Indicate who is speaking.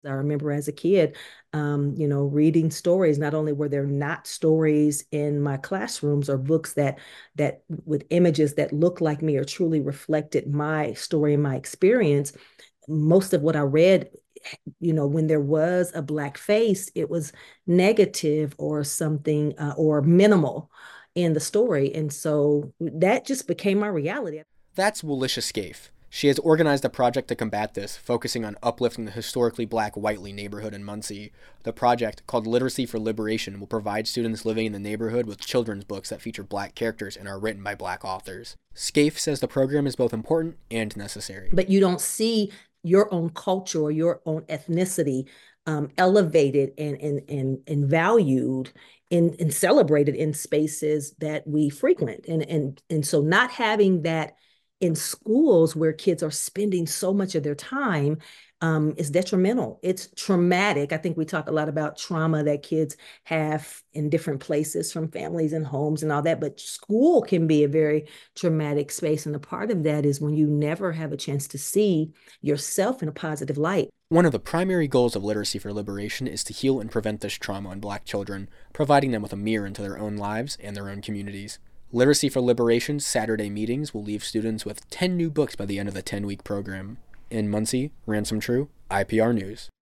Speaker 1: I remember as a kid, reading stories. Not only were there not stories in my classrooms or books that with images that looked like me or truly reflected my story and my experience, most of what I read, when there was a black face, it was negative or something or minimal in the story. And so that just became my reality.
Speaker 2: That's Walisha Scaife. She has organized a project to combat this, focusing on uplifting the historically black Whiteley neighborhood in Muncie. The project, called Literacy for Liberation, will provide students living in the neighborhood with children's books that feature black characters and are written by black authors. Scaife says the program is both important and necessary.
Speaker 1: But you don't see your own culture or your own ethnicity elevated and valued and celebrated in spaces that we frequent. And so not having that in schools where kids are spending so much of their time is detrimental. It's traumatic. I think we talk a lot about trauma that kids have in different places from families and homes and all that, but school can be a very traumatic space. And a part of that is when you never have a chance to see yourself in a positive light.
Speaker 2: One of the primary goals of Literacy for Liberation is to heal and prevent this trauma in black children, providing them with a mirror into their own lives and their own communities. Literacy for Liberation's Saturday meetings will leave students with 10 new books by the end of the 10-week program. In Muncie, Ransom True, IPR News.